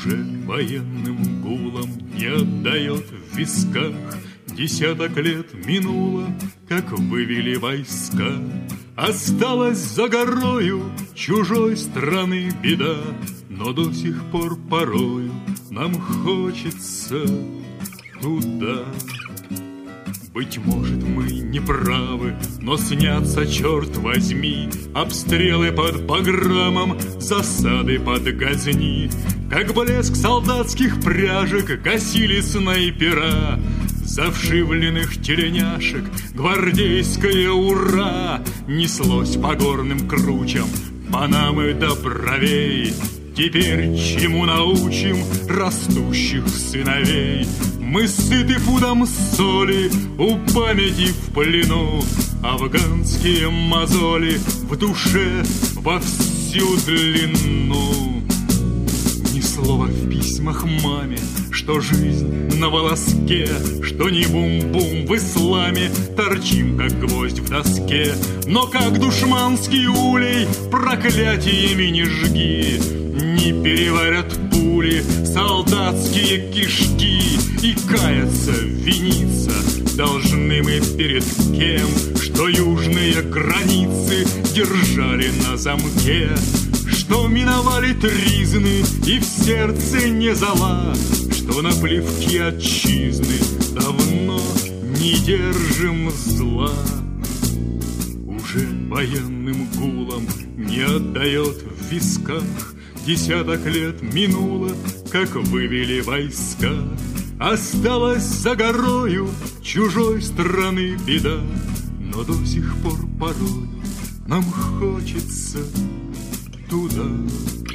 Уже военным гулом не отдает в висках. Десяток лет минуло, как вывели войска. Осталась за горою чужой страны беда, но до сих пор порою нам хочется туда. Быть может, мы не правы, но снятся, черт возьми, обстрелы под погромом, засады под Газни. Как блеск солдатских пряжек гасили снайпера завшивленных теленяшек, гвардейское ура неслось по горным кручам Панамы до бровей. Теперь чему научим растущих сыновей? Мы сыты пудом соли, у памяти в плену, афганские мозоли в душе во всю длину. Ни слова в письмах маме, что жизнь на волоске, что не бум-бум в исламе, торчим, как гвоздь в доске. Но как душманский улей проклятиями не жги, не переварят пули солдатские кишки. И каяться, виниться должны мы перед кем, что южные границы держали на замке, что миновали тризны и в сердце не зола, что на плевки отчизны давно не держим зла. Уже военным гулом не отдает в висках. Десяток лет минуло, как вывели войска. Осталась за горою чужой страны беда, но до сих пор порой нам хочется туда.